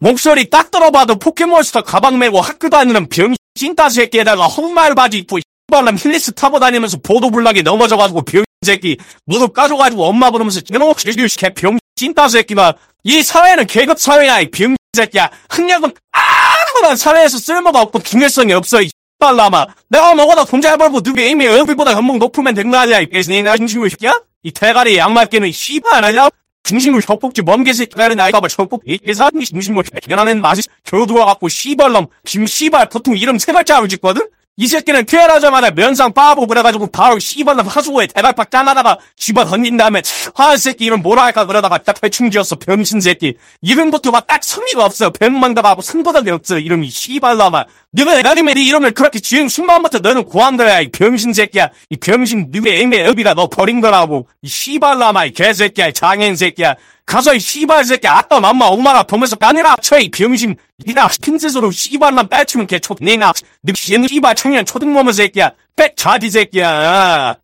목소리 딱 들어봐도 포켓몬스터 가방 메고 학교 다니는 병신 따 새끼에다가 헛말 바지 입고 씨발람 힐리스 타고 다니면서 보도블락에 넘어져가지고 병신 새끼 무릎 까져가지고 엄마 부르면서 개 병신 따 새끼가 이 사회는 계급 사회야 이 병신 새끼야. 학력은 아무런 사회에서 쓸모가 없고 중요성이 없어 이 씨발람아. 내가 먹어도 돈 잘 벌고 누구 이미 얼굴보다 연봉 높으면 된 거 아니야 이 개새끼야. 중심을 새끼야? 이 대가리 양말 끼는 씨발 아니야? 중심을 젖꼭지 먼 개새끼가는 아이가봐 젖꼭지 이 개사람이 중심을 개나는 맛이 겨두어갖고 씨발놈 김씨발 보통 이름 세 글자로 짓거든? 이 새끼는 태어나자마자 면상 빠고 그래가지고 바로 씨발놈 하수구에 대갈박 짜나다가 집어 던진 다음에 하 새끼 이름 뭐라 할까 그러다가 딱 대충 지었어 병신 새끼. 이름부터 막 딱 성의가 없어. 병망다하고 승부덕이 없어 이름이 씨발놈아. 너가 나름의 네 이름을 그렇게 지은 순간부터 너는 고한거야 이 병신 새끼야. 이 병신 너의 애매 업이라 너 버린 거라고 이 씨발놈아 이 개새끼야 이 장애인 새끼야. 가서 이 씨발 새끼 아따 맘마 엄마가 보면서 까니라 쳐 이 병신. 니나 핀셋으로 씨발남 빼치면 개초 니나 너 씨발 청년 초등모모 새끼야. 빽 자디 새끼야.